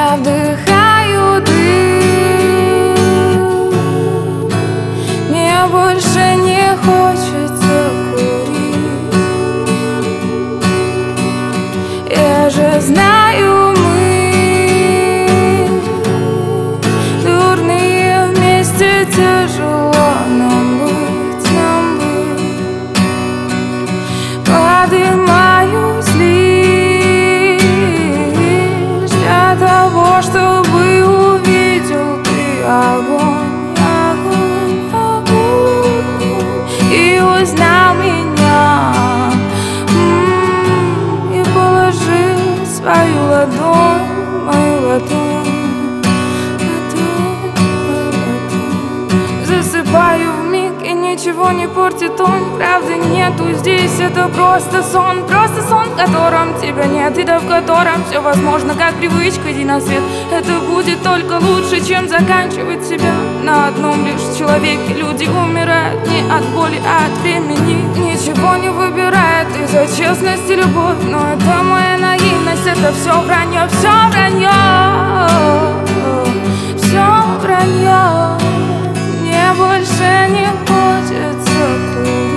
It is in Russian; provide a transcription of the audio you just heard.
Я вдыхаю дым, мне больше не хочется курить. Я же знаю, мы дурные вместе, тяжело нам быть, Поднимаюсь лишь для того, чтобы увидел ты огонь, огонь, огонь, и узнал меня, и положил свою ладонь, мою ладонь, засыпаю вмиг, и ничего не портит он. Правды нету здесь, это просто сон, в котором тебя нет, и да в котором все возможно, как привычка. Иди на свет, это будет только лучше, чем заканчивать себя на одном лишь человеке. Люди умирают не от боли, а от времени. Ничего не выбирает из-за честности любовь, но это моя наивность, это все вранье, все вранье, все вранье. Мне больше не хочется курить.